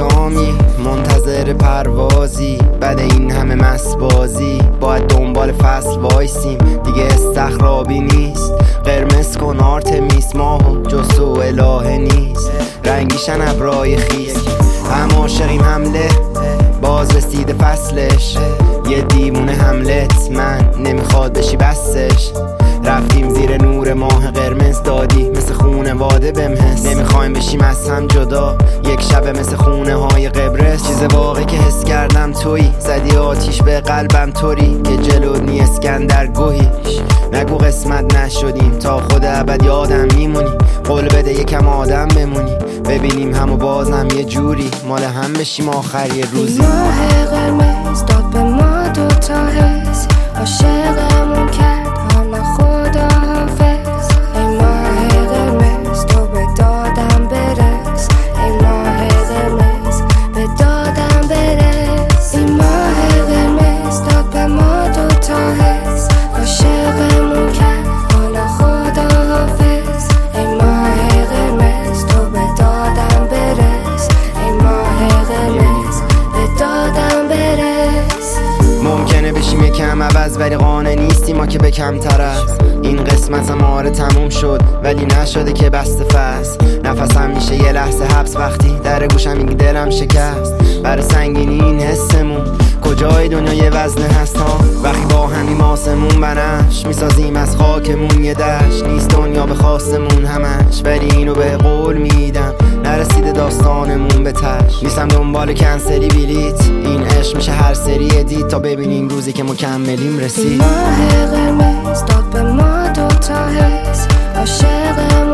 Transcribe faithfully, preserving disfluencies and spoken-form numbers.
اقدامی منتظر پروازی، بعد این همه مسبازی باید دنبال فصل وایسیم. دیگه استخرابی نیست، قرمز کن آرتمیس ماهو جستو الهه نیست. رنگیشن ابرای خیس هم عاشقیم حمله باز رسیده فصلش. یه دیوونه حملت من نمیخواد بشی بسش. رفتیم زیر نور ماه قرمز دادی مثل خونه واده بمحس. نمیخوایم بشیم از هم جدا یک شب مثل خونه های قبرس. چیز واقعی که حس کردم تویی، زدی آتیش به قلبم طوری که جلو نی اسکندر گوهیش. نگو قسمت نشدیم تا خود ابد یادم میمونی. قول بده یکم آدم بمونی ببینیم همو بازم یه جوری مال هم بشیم آخر یه روزی. ماه قرمز داد به ما دوتا حس، عاشقمون کرد حالا خدا حافظ. ای ماه قرمز تو به دادم برس، ای ماه قرمز به دادم برس. ای ماه قرمز داد به ما دوتا حس، عاشقمون کرد حالا خدا حافظ. ای ماه قرمز تو به دادم برس، ای ماه قرمز به دادم برس. ممکنه بشیم یکم عوض ولی قانع نیستیم ما که به کمتر از این قسمت هم آره تموم شد ولی نشده که بسته فصل. نفسم میشه یه لحظه حبس وقتی در گوشم میگی دلم شکست. برای سنگینی این حسمون کجای دنیا یه وزنه هست ها. وقتی با همیم آسمون بنفش میسازیم از خاکمون یه دشت. نیست دنیا به خواستمون همش ولی اینو به قول میدم نرسیده داستانمون به تش. نیستم دنبال کنسلی بلیت، این عشق میشه هر سری ادیت تا ببینیم روزی که مکملیم رسید. ماه قرمز داد به ما دوتا حس، عاشقم